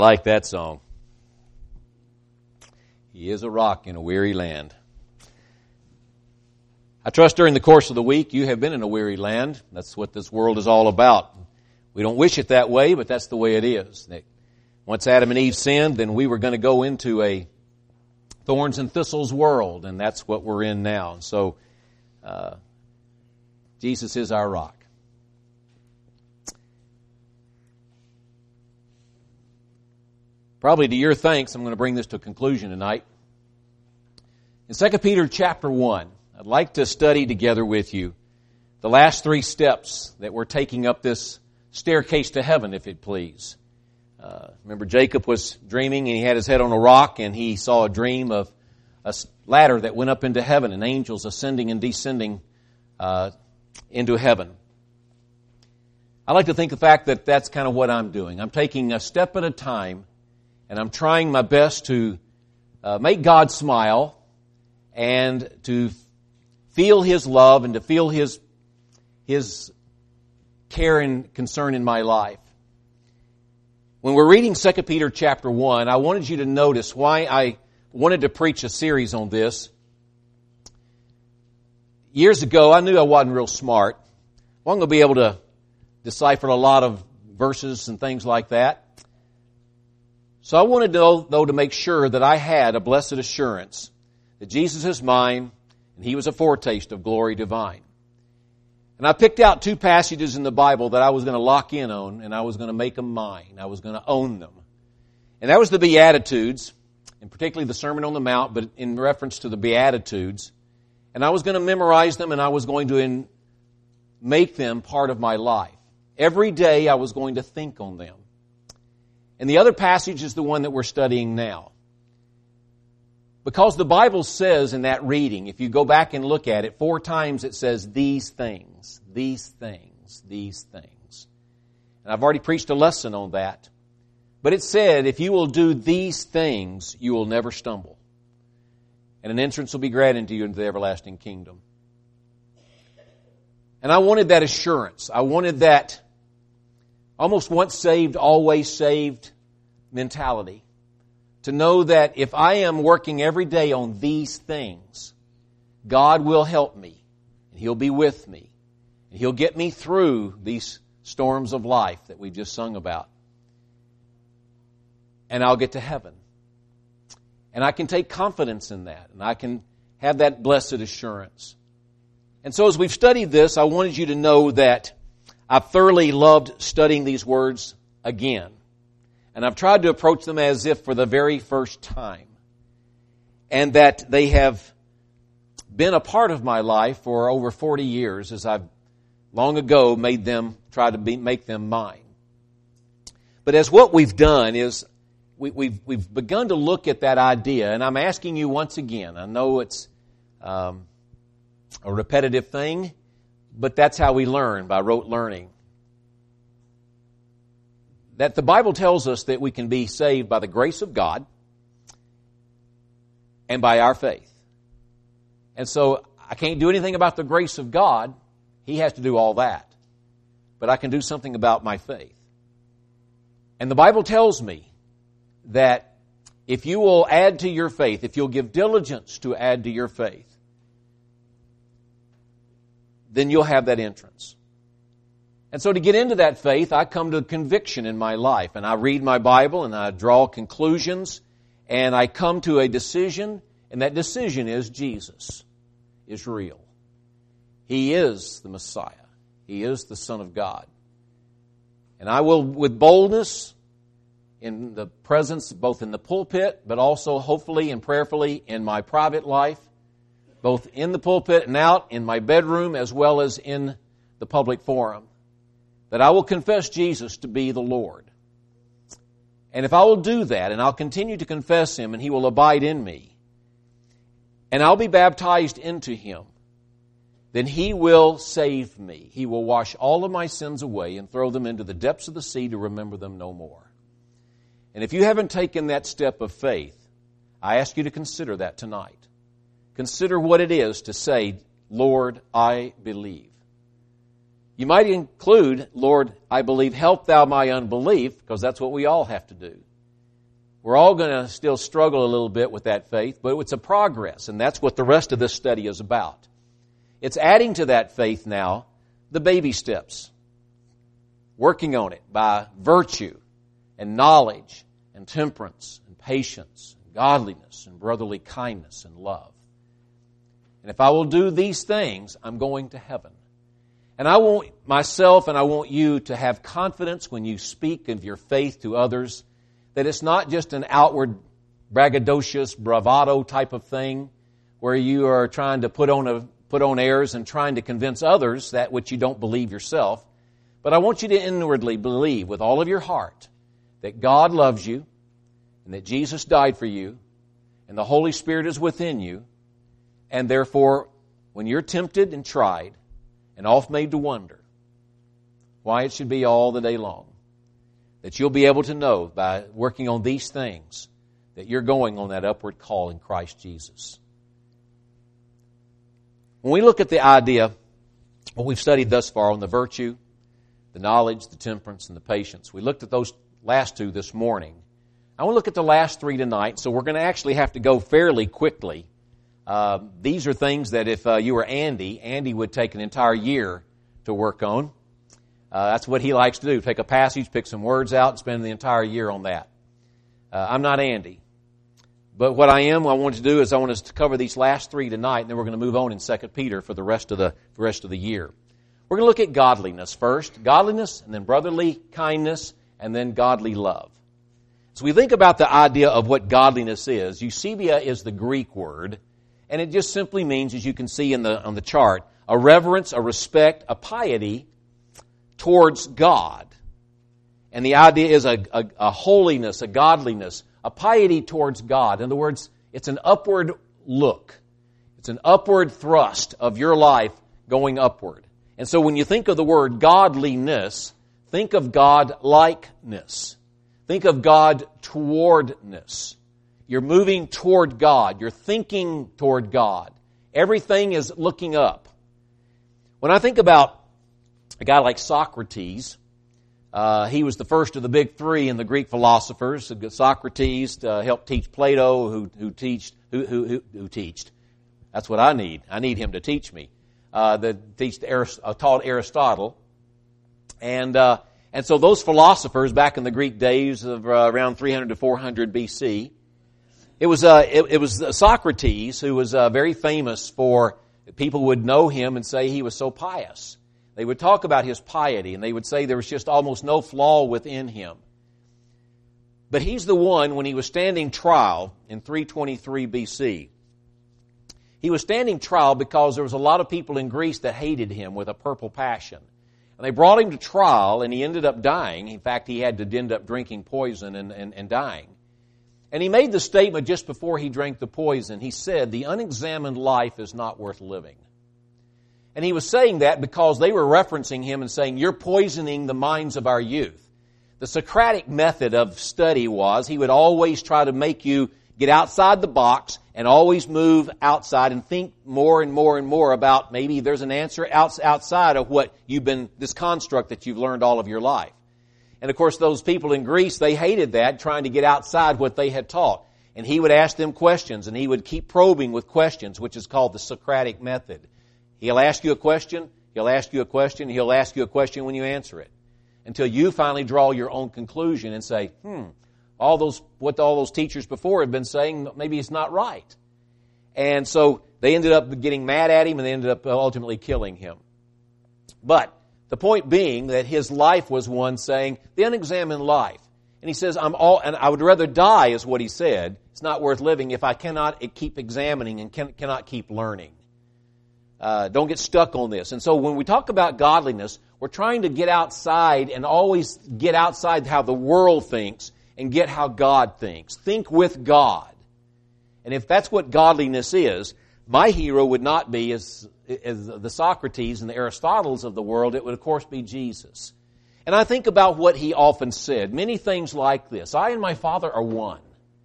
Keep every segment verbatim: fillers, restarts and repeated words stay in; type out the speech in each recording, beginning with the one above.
I like that song. He is a rock in a weary land. I trust during the course of the week you have been in a weary land. That's what this world is all about. We don't wish it that way, but that's the way it is. Once Adam and Eve sinned, then we were going to go into a thorns and thistles world, and that's what we're in now. And so, uh, Jesus is our rock. Probably to your thanks, I'm going to bring this to a conclusion tonight. In Second Peter chapter one, I'd like to study together with you the last three steps that we're taking up this staircase to heaven, if it please. Uh, remember, Jacob was dreaming and he had his head on a rock and he saw a dream of a ladder that went up into heaven and angels ascending and descending uh, into heaven. I like to think the fact that that's kind of what I'm doing. I'm taking a step at a time and I'm trying my best to uh, make God smile and to feel His love and to feel His His care and concern in my life. When we're reading Second Peter chapter one, I wanted you to notice why I wanted to preach a series on this. Years ago, I knew I wasn't real smart. I wasn't going to be able to decipher a lot of verses and things like that. So I wanted, to, though, to make sure that I had a blessed assurance that Jesus is mine and He was a foretaste of glory divine. And I picked out two passages in the Bible that I was going to lock in on, and I was going to make them mine. I was going to own them. And that was the Beatitudes, and particularly the Sermon on the Mount, but in reference to the Beatitudes. And I was going to memorize them, and I was going to in, make them part of my life. Every day I was going to think on them. And the other passage is the one that we're studying now. Because the Bible says in that reading, if you go back and look at it, four times it says these things, these things, these things. And I've already preached a lesson on that. But it said, if you will do these things, you will never stumble. And an entrance will be granted to you into the everlasting kingdom. And I wanted that assurance. I wanted that almost once saved, always saved mentality. To know that if I am working every day on these things, God will help me. And He'll be with me. And He'll get me through these storms of life that we just sung about. And I'll get to heaven. And I can take confidence in that. And I can have that blessed assurance. And so as we've studied this, I wanted you to know that I've thoroughly loved studying these words again. And I've tried to approach them as if for the very first time. And that they have been a part of my life for over forty years as I've long ago made them, tried to be, make them mine. But as what we've done is we, we've, we've begun to look at that idea. And I'm asking you once again, I know it's um, a repetitive thing, but that's how we learn, by rote learning. That the Bible tells us that we can be saved by the grace of God and by our faith. And so I can't do anything about the grace of God. He has to do all that. But I can do something about my faith. And the Bible tells me that if you will add to your faith, if you'll give diligence to add to your faith, then you'll have that entrance. And so to get into that faith, I come to a conviction in my life. And I read my Bible and I draw conclusions. And I come to a decision. And that decision is Jesus is real. He is the Messiah. He is the Son of God. And I will, with boldness, in the presence, both in the pulpit, but also hopefully and prayerfully in my private life, both in the pulpit and out, in my bedroom, as well as in the public forum, that I will confess Jesus to be the Lord. And if I will do that, and I'll continue to confess Him, and He will abide in me, and I'll be baptized into Him, then He will save me. He will wash all of my sins away and throw them into the depths of the sea to remember them no more. And if you haven't taken that step of faith, I ask you to consider that tonight. Consider what it is to say, Lord, I believe. You might include, Lord, I believe, help thou my unbelief, because that's what we all have to do. We're all going to still struggle a little bit with that faith, but it's a progress, and that's what the rest of this study is about. It's adding to that faith now the baby steps, working on it by virtue and knowledge and temperance and patience and godliness and brotherly kindness and love. And if I will do these things, I'm going to heaven. And I want myself and I want you to have confidence when you speak of your faith to others, that it's not just an outward braggadocious, bravado type of thing where you are trying to put on a put on airs and trying to convince others that which you don't believe yourself. But I want you to inwardly believe with all of your heart that God loves you and that Jesus died for you and the Holy Spirit is within you. And therefore, when you're tempted and tried and oft made to wonder why it should be all the day long, that you'll be able to know by working on these things that you're going on that upward call in Christ Jesus. When we look at the idea, what we've studied thus far on the virtue, the knowledge, the temperance, and the patience, we looked at those last two this morning. I want to look at the last three tonight, so we're going to actually have to go fairly quickly. Uh, these are things that if uh, you were Andy, Andy would take an entire year to work on. Uh, that's what he likes to do, take a passage, pick some words out, and spend the entire year on that. Uh, I'm not Andy. But what I am, what I want to do is I want us to cover these last three tonight, and then we're going to move on in Second Peter for the rest of the, the rest of the year. We're going to look at godliness first. Godliness, and then brotherly kindness, and then godly love. So we think about the idea of what godliness is. Eusebia is the Greek word, and it just simply means, as you can see in the on the chart, a reverence, a respect, a piety towards God. And the idea is a, a, a holiness, a godliness, a piety towards God. In other words, it's an upward look. It's an upward thrust of your life going upward. And so when you think of the word godliness, think of God-likeness. Think of God towardness. You're moving toward God. You're thinking toward God. Everything is looking up. When I think about a guy like Socrates, uh, he was the first of the big three in the Greek philosophers. Socrates uh, helped teach Plato, who who teached who who who, who teached. That's what I need. I need him to teach me. Uh, that teached Arist- uh, taught Aristotle, and uh, and so those philosophers back in the Greek days of uh, around three hundred to four hundred B C, it was uh, it, it was Socrates who was uh, very famous for. People would know him and say he was so pious. They would talk about his piety, and they would say there was just almost no flaw within him. But he's the one, when he was standing trial in three twenty-three B C, he was standing trial because there was a lot of people in Greece that hated him with a purple passion. And they brought him to trial, and he ended up dying. In fact, he had to end up drinking poison and, and, and dying. And he made the statement just before he drank the poison. He said, "The unexamined life is not worth living." And he was saying that because they were referencing him and saying, "You're poisoning the minds of our youth." The Socratic method of study was he would always try to make you get outside the box and always move outside and think more and more and more about maybe there's an answer outside of what you've been, this construct that you've learned all of your life. And of course, those people in Greece, they hated that, trying to get outside what they had taught. And he would ask them questions, and he would keep probing with questions, which is called the Socratic method. He'll ask you a question, he'll ask you a question, he'll ask you a question when you answer it, until you finally draw your own conclusion and say, hmm, all those what all those teachers before had been saying, maybe it's not right. And so they ended up getting mad at him, and they ended up ultimately killing him. But the point being that his life was one saying, the unexamined life. And he says, I'm all, and I would rather die, is what he said. It's not worth living if I cannot keep examining and can, cannot keep learning. Uh, don't get stuck on this. And so when we talk about godliness, we're trying to get outside and always get outside how the world thinks and get how God thinks. Think with God. And if that's what godliness is, my hero would not be as, as the Socrates and the Aristotles of the world. It would, of course, be Jesus. And I think about what he often said. Many things like this. I and my Father are one.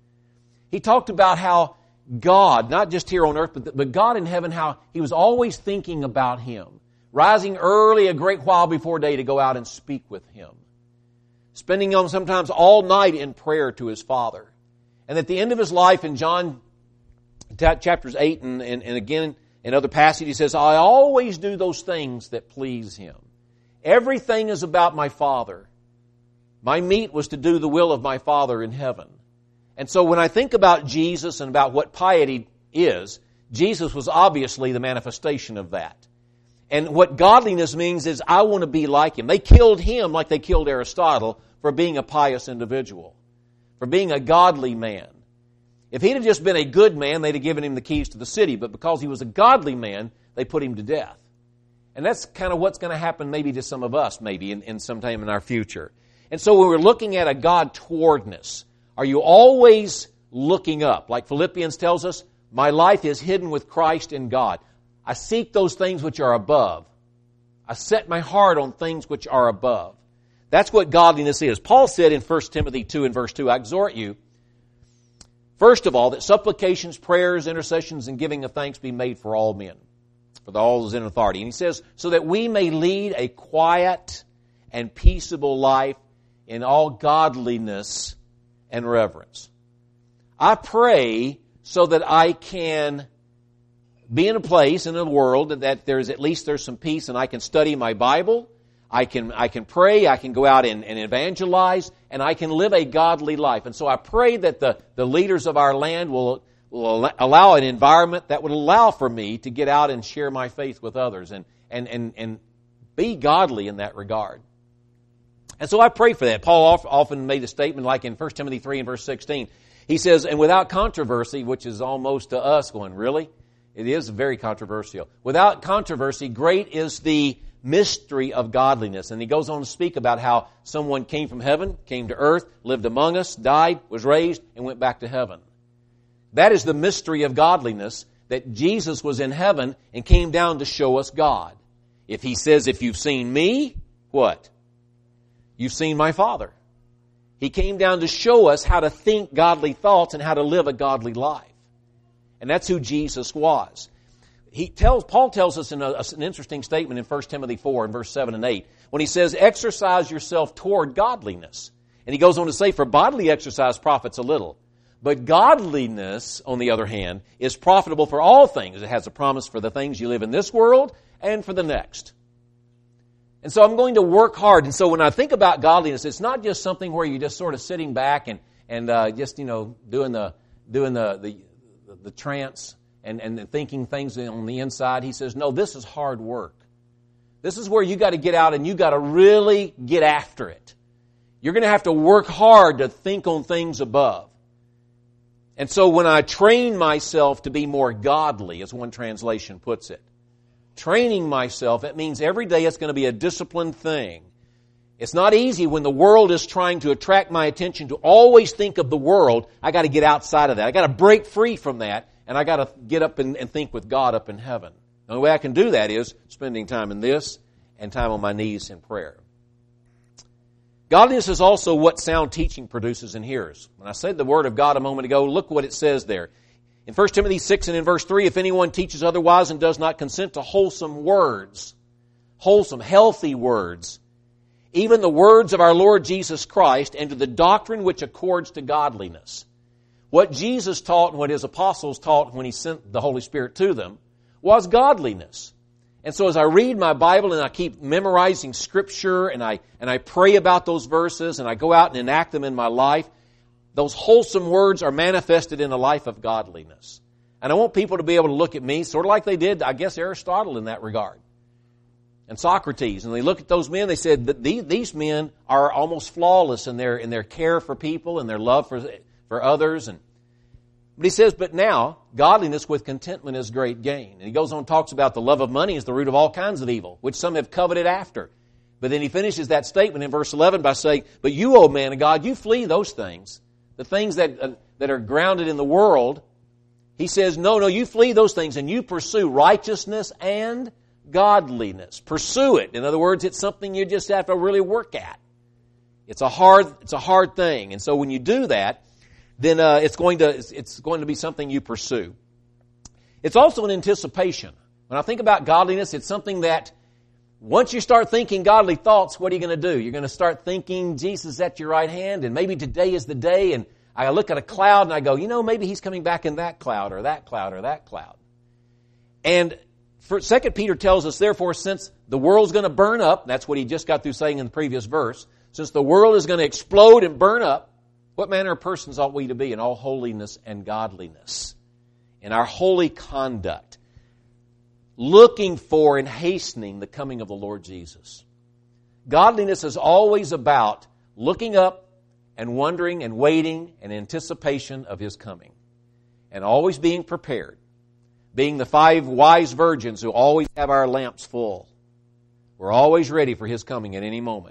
He talked about how God, not just here on earth, but, but God in heaven, how he was always thinking about him. Rising early a great while before day to go out and speak with him. Spending on sometimes all night in prayer to his Father. And at the end of his life in John chapters eight and, and, and again in other passages, he says, I always do those things that please Him. Everything is about my Father. My meat was to do the will of my Father in heaven. And so when I think about Jesus and about what piety is, Jesus was obviously the manifestation of that. And what godliness means is I want to be like Him. They killed Him like they killed Aristotle for being a pious individual, for being a godly man. If he'd have just been a good man, they'd have given him the keys to the city. But because he was a godly man, they put him to death. And that's kind of what's going to happen maybe to some of us, maybe in, in some time in our future. And so when we're looking at a God towardness, are you always looking up? Like Philippians tells us, my life is hidden with Christ in God. I seek those things which are above. I set my heart on things which are above. That's what godliness is. Paul said in First Timothy two and verse two, I exhort you, first of all, that supplications, prayers, intercessions, and giving of thanks be made for all men, for all those in authority. And he says, so that we may lead a quiet and peaceable life in all godliness and reverence. I pray so that I can be in a place in the world that there's at least there's some peace and I can study my Bible, I can I can pray, I can go out and, and evangelize, and I can live a godly life. And so I pray that the, the leaders of our land will, will allow an environment that would allow for me to get out and share my faith with others and, and, and, and be godly in that regard. And so I pray for that. Paul often made a statement like in First Timothy three and verse sixteen. He says, and without controversy, which is almost to us going, really? It is very controversial. Without controversy, great is the mystery of godliness. And he goes on to speak about how someone came from heaven, came to earth, lived among us, died, was raised, and went back to heaven. That is the mystery of godliness, that Jesus was in heaven and came down to show us God. If He says, if you've seen me, what? You've seen my Father. He came down to show us how to think godly thoughts and how to live a godly life. And that's who Jesus was. He tells, Paul tells us in a, an interesting statement in First Timothy four and verse seven and eight, when he says, exercise yourself toward godliness. And he goes on to say, for bodily exercise profits a little. But godliness, on the other hand, is profitable for all things. It has a promise for the things you live in this world and for the next. And so I'm going to work hard. And so when I think about godliness, it's not just something where you're just sort of sitting back and, and uh, just, you know, doing the, doing the, the, the trance and, and thinking things on the inside. He says, no, this is hard work. This is where you got to get out and you got to really get after it. You're going to have to work hard to think on things above. And so when I train myself to be more godly, as one translation puts it, training myself, it means every day it's going to be a disciplined thing. It's not easy when the world is trying to attract my attention to always think of the world. I got to get outside of that. I got to break free from that, and I got to get up and, and think with God up in heaven. The only way I can do that is spending time in this and time on my knees in prayer. Godliness is also what sound teaching produces in hearers. When I said the Word of God a moment ago, look what it says there. In First Timothy six and in verse three, if anyone teaches otherwise and does not consent to wholesome words, wholesome, healthy words, even the words of our Lord Jesus Christ, and to the doctrine which accords to godliness. What Jesus taught and what His apostles taught when He sent the Holy Spirit to them was godliness. And so as I read my Bible and I keep memorizing Scripture and I, and I pray about those verses and I go out and enact them in my life, those wholesome words are manifested in a life of godliness. And I want people to be able to look at me sort of like they did, I guess, Aristotle in that regard. And Socrates. And they look at those men, they said that these, these men are almost flawless in their, in their care for people and their love for, for others. And, but he says, but now, godliness with contentment is great gain. And he goes on and talks about the love of money is the root of all kinds of evil, which some have coveted after. But then he finishes that statement in verse eleven by saying, but you, O man of God, you flee those things. The things that, uh, that are grounded in the world. He says, no, no, you flee those things and you pursue righteousness and godliness. Pursue it. In other words, it's something you just have to really work at. It's a hard, it's a hard thing. And so when you do that, then uh, it's going to it's going to be something you pursue. It's also an anticipation. When I think about godliness, it's something that once you start thinking godly thoughts, what are you going to do? You're going to start thinking Jesus at your right hand, and maybe today is the day, and I look at a cloud and I go, you know, maybe He's coming back in that cloud or that cloud or that cloud. And for, Second Peter tells us, therefore, since the world's going to burn up, that's what he just got through saying in the previous verse, since the world is going to explode and burn up, what manner of persons ought we to be in all holiness and godliness? In our holy conduct, looking for and hastening the coming of the Lord Jesus. Godliness is always about looking up and wondering and waiting in anticipation of His coming. And always being prepared. Being the five wise virgins who always have our lamps full. We're always ready for His coming at any moment.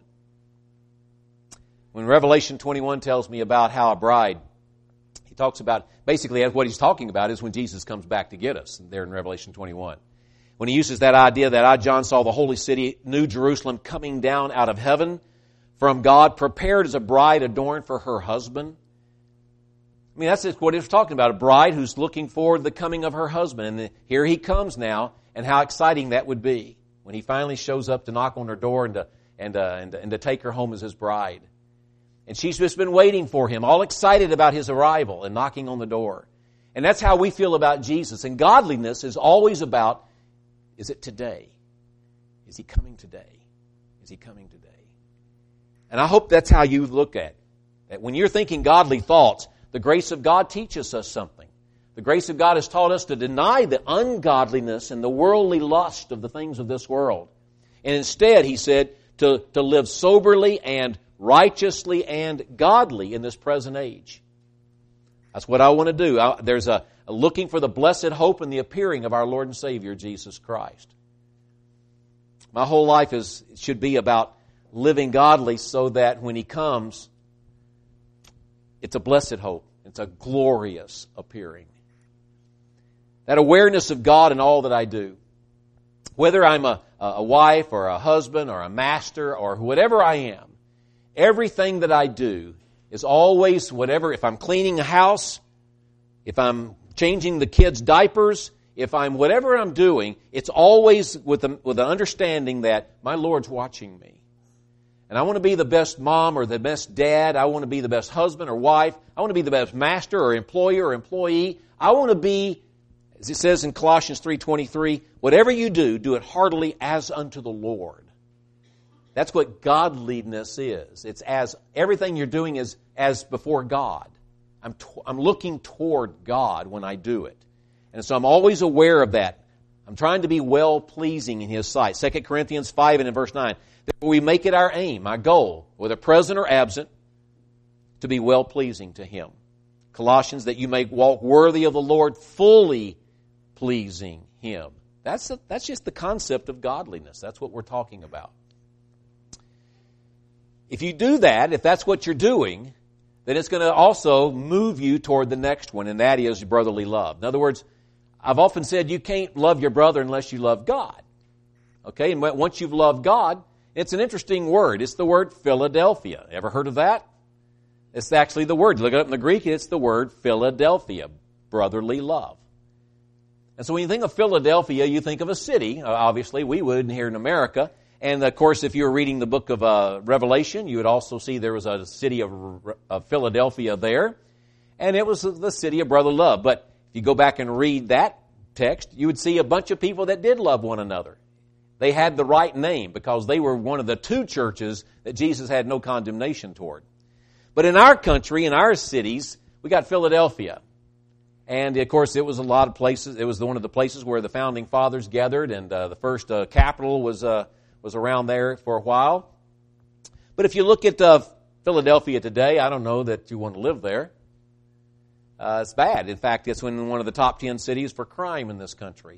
When Revelation twenty-one tells me about how a bride, he talks about, basically what he's talking about is when Jesus comes back to get us, there in Revelation twenty-one. When he uses that idea that I, John, saw the holy city, New Jerusalem, coming down out of heaven from God, prepared as a bride adorned for her husband. I mean, that's what he's talking about, a bride who's looking forward to the coming of her husband. And here he comes now, and how exciting that would be when he finally shows up to knock on her door and to, and, uh, and, and to take her home as his bride. And she's just been waiting for him, all excited about his arrival and knocking on the door. And that's how we feel about Jesus. And godliness is always about, is it today? Is He coming today? Is He coming today? And I hope that's how you look at it. That when you're thinking godly thoughts, the grace of God teaches us something. The grace of God has taught us to deny the ungodliness and the worldly lust of the things of this world. And instead, He said, to, to live soberly and righteously and godly in this present age. That's what I want to do. I, there's a, a looking for the blessed hope and the appearing of our Lord and Savior, Jesus Christ. My whole life is should be about living godly so that when He comes, it's a blessed hope. It's a glorious appearing. That awareness of God in all that I do. Whether I'm a, a wife or a husband or a master or whatever I am, everything that I do is always whatever, if I'm cleaning a house, if I'm changing the kids' diapers, if I'm whatever I'm doing, it's always with the, with the understanding that my Lord's watching me. And I want to be the best mom or the best dad. I want to be the best husband or wife. I want to be the best master or employer or employee. I want to be, as it says in Colossians three twenty-three, whatever you do, do it heartily as unto the Lord. That's what godliness is. It's as everything you're doing is as before God. I'm t- I'm looking toward God when I do it. And so I'm always aware of that. I'm trying to be well-pleasing in His sight. Second Corinthians five and in verse nine. Therefore we make it our aim, our goal, whether present or absent, to be well-pleasing to Him. Colossians, that you may walk worthy of the Lord, fully pleasing Him. That's, a, that's just the concept of godliness. That's what we're talking about. If you do that, if that's what you're doing, then it's going to also move you toward the next one, and that is brotherly love. In other words, I've often said you can't love your brother unless you love God. Okay, and once you've loved God, it's an interesting word. It's the word Philadelphia. Ever heard of that? It's actually the word. Look it up in the Greek, it's the word Philadelphia, brotherly love. And so when you think of Philadelphia, you think of a city. Obviously, we would here in America. And, of course, if you were reading the book of uh, Revelation, you would also see there was a city of, of Philadelphia there. And it was the city of brotherly love. But if you go back and read that text, you would see a bunch of people that did love one another. They had the right name because they were one of the two churches that Jesus had no condemnation toward. But in our country, in our cities, we got Philadelphia. And, of course, it was a lot of places. It was one of the places where the founding fathers gathered, and uh, the first uh, capital was uh, was around there for a while. But if you look at uh, Philadelphia today, I don't know that you want to live there. Uh, it's bad. In fact, it's in one of the top ten cities for crime in this country.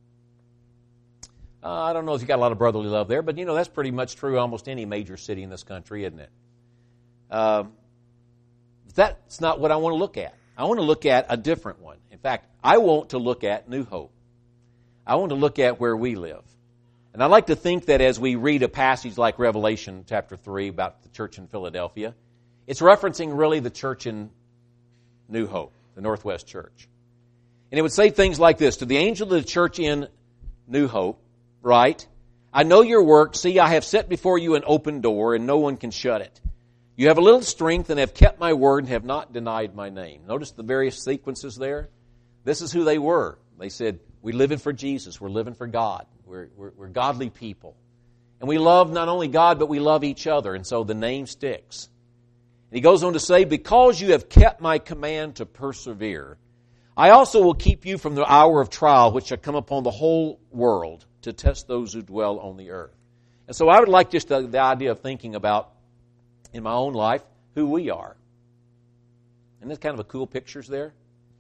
Uh, I don't know if you got a lot of brotherly love there, but, you know, that's pretty much true almost any major city in this country, isn't it? Uh, that's not what I want to look at. I want to look at a different one. In fact, I want to look at New Hope. I want to look at where we live. And I like to think that as we read a passage like Revelation chapter three about the church in Philadelphia, it's referencing really the church in New Hope, the Northwest Church. And it would say things like this: to the angel of the church in New Hope, write, I know your work. See, I have set before you an open door, and no one can shut it. You have a little strength and have kept my word and have not denied my name. Notice the various sequences there. This is who they were. They said, we're living for Jesus. We're living for God. We're, we're, we're godly people. And we love not only God, but we love each other. And so the name sticks. And he goes on to say, because you have kept my command to persevere, I also will keep you from the hour of trial which shall come upon the whole world to test those who dwell on the earth. And so I would like just the, the idea of thinking about, in my own life, who we are. Isn't that kind of a cool pictures there?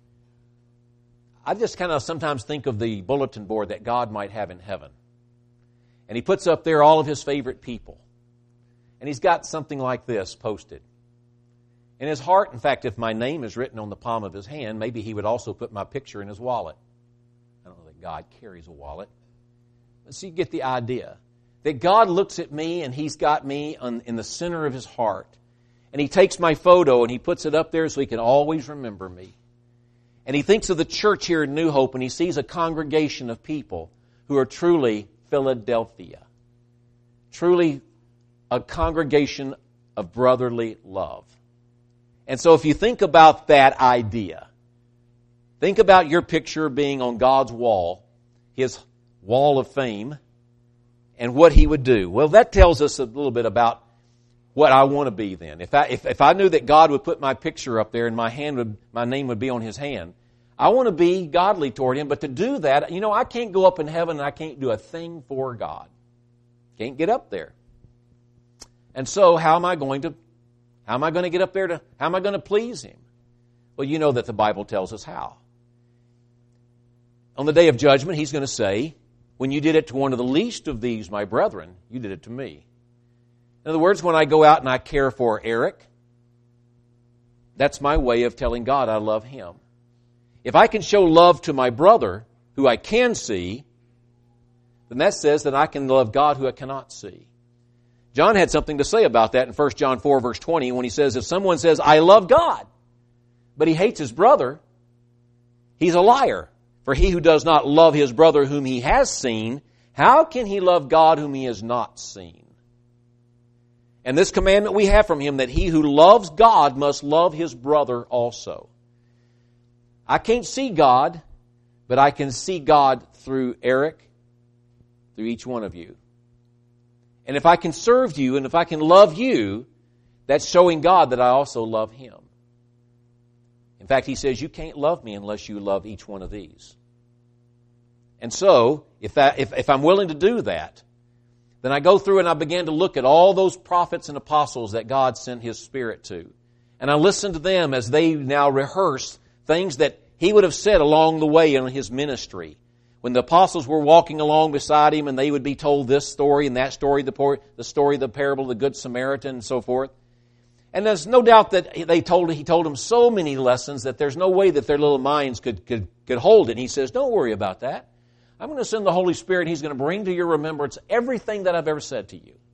I just kind of sometimes think of the bulletin board that God might have in heaven. And he puts up there all of his favorite people. And he's got something like this posted. In his heart, in fact, if my name is written on the palm of his hand, maybe he would also put my picture in his wallet. I don't know that God carries a wallet. But so you get the idea. That God looks at me and he's got me on, in the center of his heart. And he takes my photo and he puts it up there so he can always remember me. And he thinks of the church here in New Hope and he sees a congregation of people who are truly Philadelphia. Truly a congregation of brotherly love. And so if you think about that idea, think about your picture being on God's wall, his wall of fame, and what he would do. Well, that tells us a little bit about what I want to be then. If I, if, if I knew that God would put my picture up there and my hand would, my name would be on his hand, I want to be godly toward him. But to do that, you know, I can't go up in heaven and I can't do a thing for God. Can't get up there. And so how am I going to, how am I going to get up there to, how am I going to please him? Well, you know that the Bible tells us how. On the day of judgment, he's going to say, when you did it to one of the least of these, my brethren, you did it to me. In other words, when I go out and I care for Eric, that's my way of telling God I love him. If I can show love to my brother, who I can see, then that says that I can love God who I cannot see. John had something to say about that in First John four, verse twenty, when he says, if someone says, I love God, but he hates his brother, he's a liar. For he who does not love his brother whom he has seen, how can he love God whom he has not seen? And this commandment we have from him, that he who loves God must love his brother also. I can't see God, but I can see God through Eric, through each one of you. And if I can serve you, and if I can love you, that's showing God that I also love him. In fact, he says, you can't love me unless you love each one of these. And so, if, that, if, if I'm willing to do that, then I go through and I begin to look at all those prophets and apostles that God sent his Spirit to. And I listen to them as they now rehearse things that he would have said along the way in his ministry. When the apostles were walking along beside him and they would be told this story and that story, the, the story of the parable of the Good Samaritan and so forth. And there's no doubt that they told, he told them so many lessons that there's no way that their little minds could, could, could hold it. And he says, don't worry about that. I'm going to send the Holy Spirit and he's going to bring to your remembrance everything that I've ever said to you.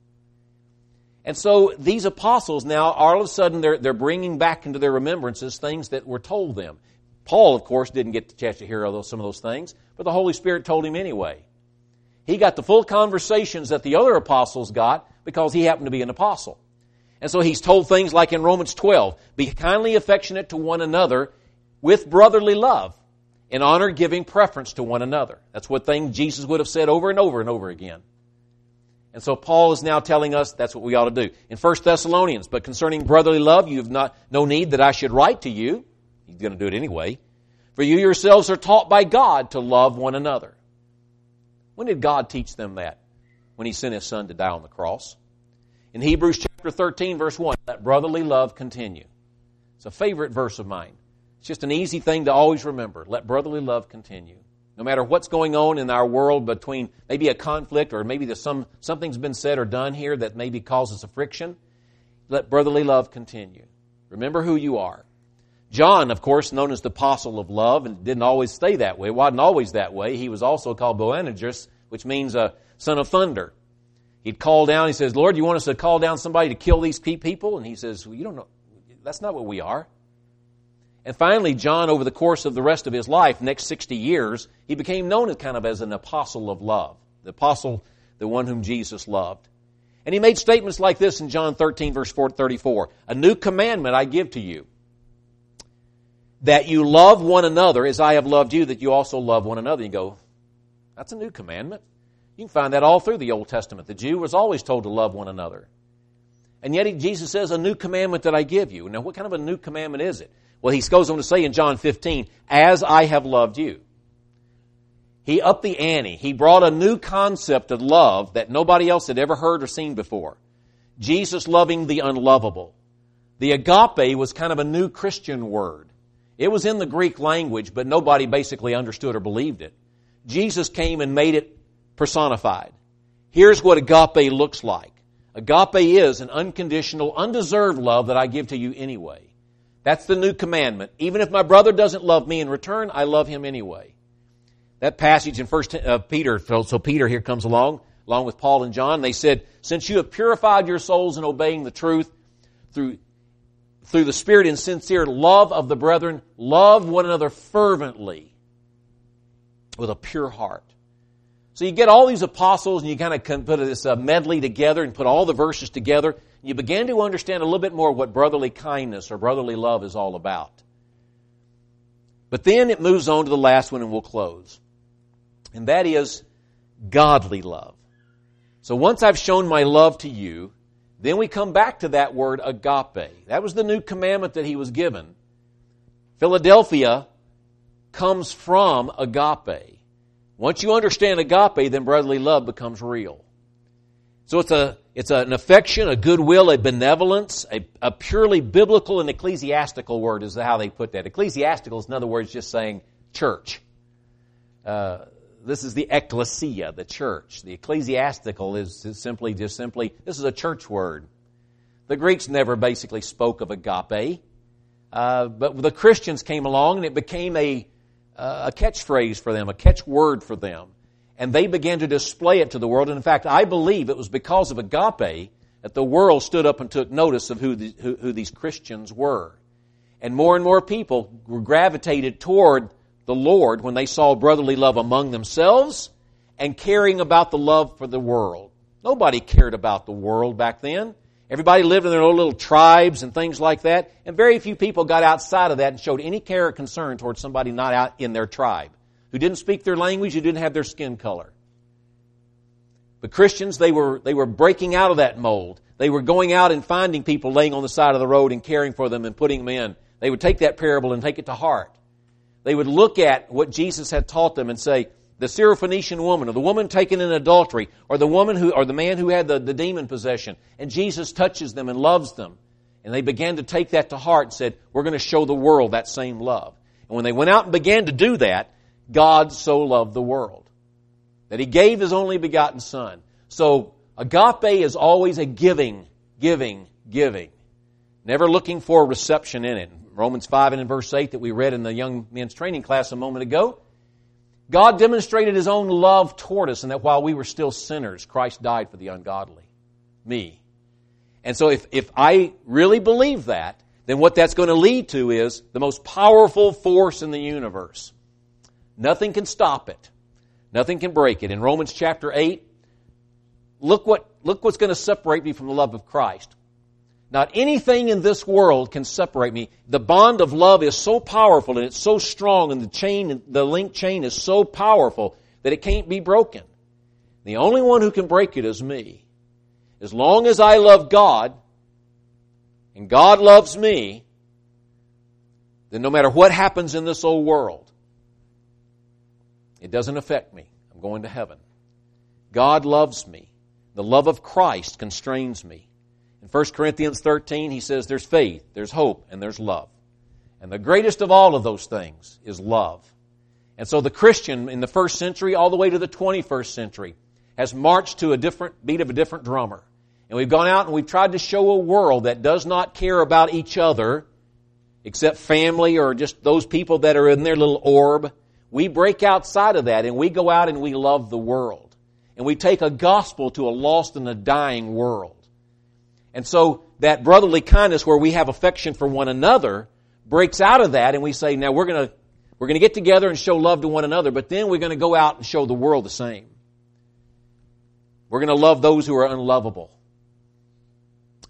And so these apostles now, all of a sudden, they're, they're bringing back into their remembrances things that were told them. Paul, of course, didn't get the chance to hear all those, some of those things, but the Holy Spirit told him anyway. He got the full conversations that the other apostles got because he happened to be an apostle. And so he's told things like in Romans twelve, be kindly affectionate to one another with brotherly love, in honor giving preference to one another. That's what thing Jesus would have said over and over and over again. And so Paul is now telling us that's what we ought to do. In First Thessalonians, but concerning brotherly love, you have not no need that I should write to you. He's going to do it anyway. For you yourselves are taught by God to love one another. When did God teach them that? When he sent his Son to die on the cross. In Hebrews chapter thirteen, verse one, let brotherly love continue. It's a favorite verse of mine. It's just an easy thing to always remember. Let brotherly love continue. No matter what's going on in our world between maybe a conflict or maybe there's some, something's been said or done here that maybe causes a friction, let brotherly love continue. Remember who you are. John, of course, known as the apostle of love, and didn't always stay that way. Wasn't always that way. He was also called Boanerges, which means a son of thunder. He'd call down, he says, Lord, you want us to call down somebody to kill these people? And he says, well, you don't know, that's not what we are. And finally, John, over the course of the rest of his life, next sixty years, he became known as kind of as an apostle of love. The apostle, the one whom Jesus loved. And he made statements like this in John thirteen, verse thirty-four. A new commandment I give to you, that you love one another as I have loved you, that you also love one another. You go, that's a new commandment. You can find that all through the Old Testament. The Jew was always told to love one another. And yet he, Jesus says, a new commandment that I give you. Now, what kind of a new commandment is it? Well, he goes on to say in John fifteen, as I have loved you. He upped the ante. He brought a new concept of love that nobody else had ever heard or seen before. Jesus loving the unlovable. The agape was kind of a new Christian word. It was in the Greek language, but nobody basically understood or believed it. Jesus came and made it personified. Here's what agape looks like. Agape is an unconditional, undeserved love that I give to you anyway. That's the new commandment. Even if my brother doesn't love me in return, I love him anyway. That passage in First Peter, so Peter here comes along, along with Paul and John. They said, since you have purified your souls in obeying the truth through, through the Spirit in sincere love of the brethren, love one another fervently with a pure heart. So you get all these apostles and you kind of put this medley together and put all the verses together. You begin to understand a little bit more what brotherly kindness or brotherly love is all about. But then it moves on to the last one and we'll close. And that is godly love. So once I've shown my love to you, then we come back to that word agape. That was the new commandment that he was given. Philadelphia comes from agape. Once you understand agape, then brotherly love becomes real. So it's a it's an affection, a goodwill, a benevolence, a, a purely biblical and ecclesiastical word is how they put that. Ecclesiastical is, in other words, just saying church. Uh, this is the ecclesia, the church. The ecclesiastical is simply just simply, this is a church word. The Greeks never basically spoke of agape, uh, but the Christians came along and it became a a catchphrase for them, a catchword for them. And they began to display it to the world. And in fact, I believe it was because of agape that the world stood up and took notice of who, the, who, who these Christians were. And more and more people were gravitated toward the Lord when they saw brotherly love among themselves and caring about the love for the world. Nobody cared about the world back then. Everybody lived in their own little tribes and things like that. And very few people got outside of that and showed any care or concern towards somebody not out in their tribe, who didn't speak their language, who didn't have their skin color. But Christians, they were, they were breaking out of that mold. They were going out and finding people laying on the side of the road and caring for them and putting them in. They would take that parable and take it to heart. They would look at what Jesus had taught them and say, the Syrophoenician woman, or the woman taken in adultery, or the woman who, or the man who had the, the demon possession. And Jesus touches them and loves them. And they began to take that to heart and said, we're going to show the world that same love. And when they went out and began to do that, God so loved the world that He gave His only begotten Son. So agape is always a giving, giving, giving. Never looking for a reception in it. Romans five and in verse eight that we read in the young men's training class a moment ago, God demonstrated His own love toward us, and that while we were still sinners, Christ died for the ungodly. Me. And so if, if I really believe that, then what that's going to lead to is the most powerful force in the universe. Nothing can stop it. Nothing can break it. In Romans chapter eight, look what look what's going to separate me from the love of Christ. Not anything in this world can separate me. The bond of love is so powerful and it's so strong, and the chain, the link chain is so powerful that it can't be broken. The only one who can break it is me. As long as I love God and God loves me, then no matter what happens in this old world, it doesn't affect me. I'm going to heaven. God loves me. The love of Christ constrains me. In First Corinthians thirteen, he says there's faith, there's hope, and there's love. And the greatest of all of those things is love. And so the Christian in the first century all the way to the twenty-first century has marched to a different beat of a different drummer. And we've gone out and we've tried to show a world that does not care about each other except family or just those people that are in their little orb. We break outside of that and we go out and we love the world. And we take a gospel to a lost and a dying world. And so that brotherly kindness where we have affection for one another breaks out of that, and we say, now we're going to we're going to get together and show love to one another, but then we're going to go out and show the world the same. We're going to love those who are unlovable.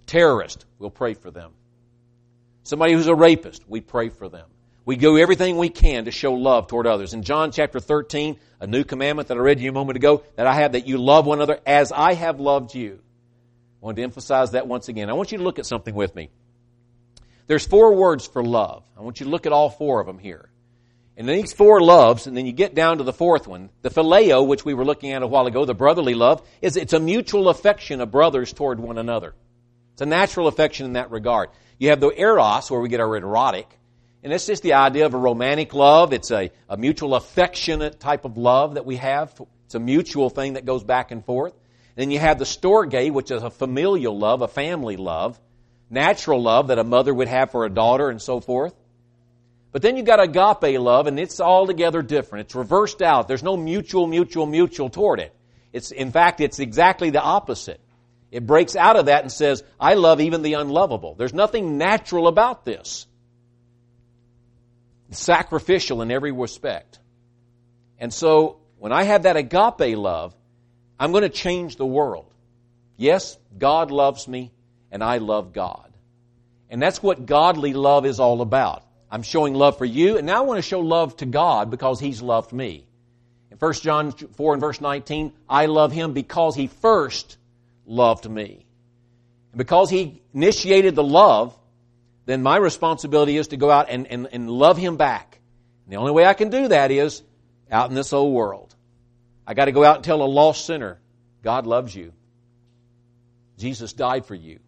terrorist, we'll pray for them. Somebody who's a rapist, we pray for them. We do everything we can to show love toward others. In John chapter thirteen, a new commandment that I read to you a moment ago, that I have, that you love one another as I have loved you. I want to emphasize that once again. I want you to look at something with me. There's four words for love. I want you to look at all four of them here. And then these four loves, and then you get down to the fourth one, the phileo, which we were looking at a while ago, the brotherly love, is it's a mutual affection of brothers toward one another. It's a natural affection in that regard. You have the eros, where we get our erotic, and it's just the idea of a romantic love. It's a, a mutual affectionate type of love that we have. It's a mutual thing that goes back and forth. And then you have the storge, which is a familial love, a family love, natural love that a mother would have for a daughter and so forth. But then you've got agape love, and it's altogether different. It's reversed out. There's no mutual, mutual, mutual toward it. It's, in fact, it's exactly the opposite. It breaks out of that and says, I love even the unlovable. There's nothing natural about this. It's sacrificial in every respect. And so, when I have that agape love, I'm going to change the world. Yes, God loves me, and I love God. And that's what godly love is all about. I'm showing love for you, and now I want to show love to God because He's loved me. In First John four and verse nineteen, I love Him because He first loved me. And because He initiated the love, then my responsibility is to go out and, and, and love Him back. And the only way I can do that is out in this old world. I got to go out and tell a lost sinner, God loves you. Jesus died for you.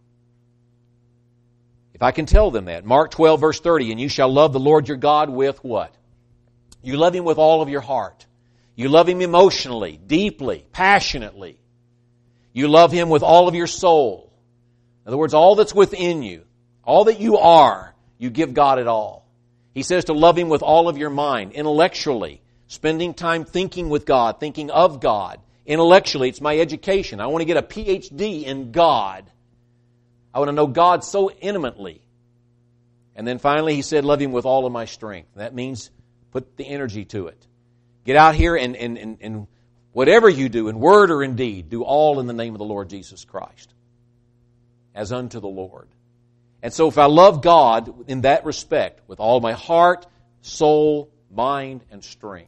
If I can tell them that. Mark twelve verse thirty, and you shall love the Lord your God with what? You love Him with all of your heart. You love Him emotionally, deeply, passionately. You love Him with all of your soul. In other words, all that's within you, all that you are, you give God it all. He says to love Him with all of your mind, intellectually, spending time thinking with God, thinking of God. Intellectually, it's my education. I want to get a P H D in God. I want to know God so intimately. And then finally, He said, love Him with all of my strength. That means put the energy to it. Get out here and, and, and, and whatever you do, in word or in deed, do all in the name of the Lord Jesus Christ, as unto the Lord. And so if I love God in that respect, with all my heart, soul, mind, and strength.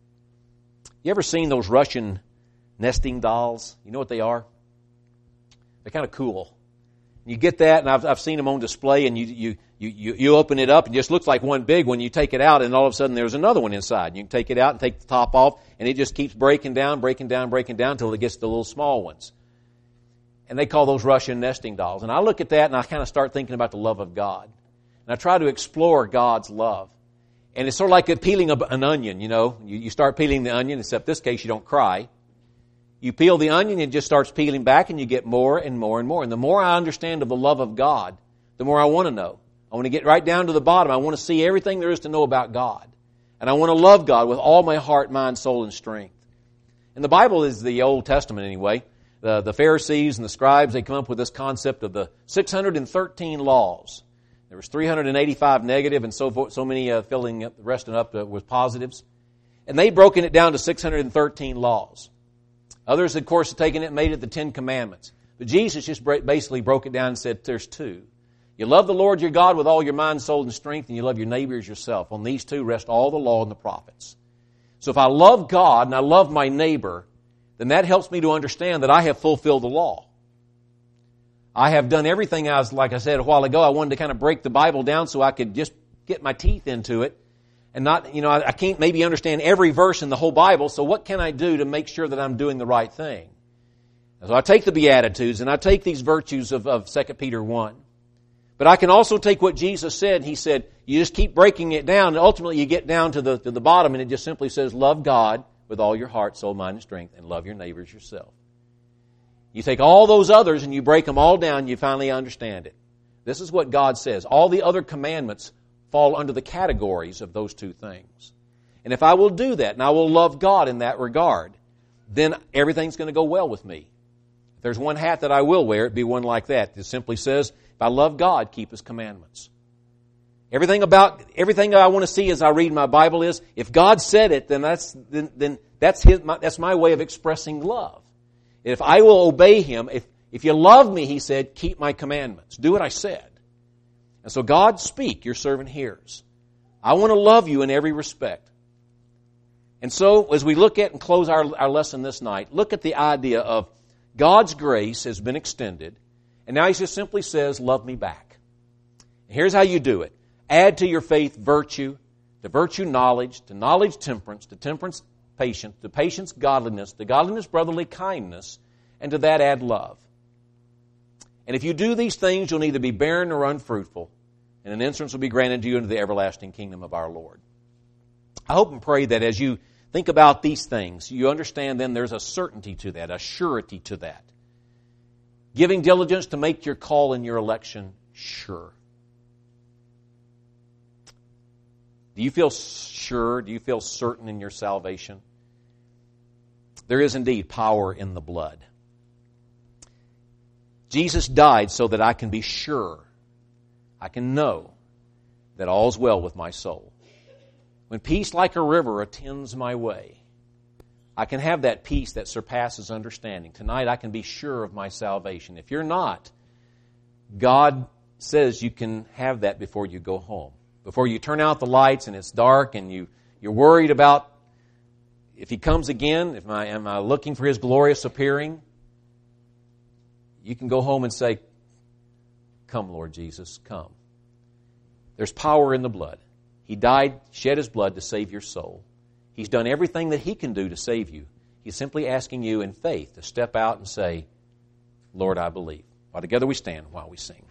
You ever seen those Russian nesting dolls? You know what they are? They're kind of cool. You get that, and I've, I've seen them on display, and you, you, you, you open it up, and it just looks like one big one. You take it out, and all of a sudden there's another one inside. You can take it out and take the top off, and it just keeps breaking down, breaking down, breaking down until it gets to the little small ones. And they call those Russian nesting dolls. And I look at that, and I kind of start thinking about the love of God. And I try to explore God's love. And it's sort of like peeling an onion, you know. You, you start peeling the onion, except this case you don't cry. You peel the onion, it just starts peeling back, and you get more and more and more. And the more I understand of the love of God, the more I want to know. I want to get right down to the bottom. I want to see everything there is to know about God. And I want to love God with all my heart, mind, soul, and strength. And the Bible is the Old Testament anyway. The, the Pharisees and the scribes, they come up with this concept of the six hundred thirteen laws. There was three hundred eighty-five negative and so forth, so many uh, filling up, the rest up uh, with positives. And they broken it down to six hundred thirteen laws. Others, of course, have taken it and made it the Ten Commandments. But Jesus just basically broke it down and said there's two. You love the Lord your God with all your mind, soul, and strength, and you love your neighbor as yourself. On these two rest all the law and the prophets. So if I love God and I love my neighbor, then that helps me to understand that I have fulfilled the law. I have done everything I was, like I said a while ago, I wanted to kind of break the Bible down so I could just get my teeth into it. And not, you know, I can't maybe understand every verse in the whole Bible, so what can I do to make sure that I'm doing the right thing? So I take the Beatitudes and I take these virtues of, of Second Peter one. But I can also take what Jesus said. He said, you just keep breaking it down, and ultimately you get down to the, to the bottom, and it just simply says, love God with all your heart, soul, mind, and strength, and love your neighbors yourself. You take all those others and you break them all down, and you finally understand it. This is what God says. All the other commandments fall under the categories of those two things. And if I will do that, and I will love God in that regard, then everything's going to go well with me. If there's one hat that I will wear, it'd be one like that. It simply says, if I love God, keep His commandments. Everything about, everything I want to see as I read my Bible is, if God said it, then that's, then, then that's his, my, that's my way of expressing love. If I will obey Him, if, If you love me, he said, keep my commandments. Do what I said. And so God, speak, your servant hears. I want to love you in every respect. And so, as we look at and close our, our lesson this night, look at the idea of God's grace has been extended, and now he just simply says, love me back. And here's how you do it. Add to your faith virtue, to virtue knowledge, to knowledge temperance, to temperance patience, to patience godliness, to godliness brotherly kindness, and to that add love. And if you do these things, you'll neither be barren nor unfruitful, and an entrance will be granted to you into the everlasting kingdom of our Lord. I hope and pray that as you think about these things, you understand then there's a certainty to that, a surety to that. Giving diligence to make your call and your election sure. Do you feel sure? Do you feel certain in your salvation? There is indeed power in the blood. Jesus died so that I can be sure, I can know that all's well with my soul. When peace like a river attends my way, I can have that peace that surpasses understanding. Tonight I can be sure of my salvation. If you're not, God says you can have that before you go home. Before you turn out the lights and it's dark and you, you're worried about if He comes again, if I, am I looking for His glorious appearing, you can go home and say, come, Lord Jesus, come. There's power in the blood. He died, shed His blood to save your soul. He's done everything that He can do to save you. He's simply asking you in faith to step out and say, Lord, I believe. While together we stand while we sing.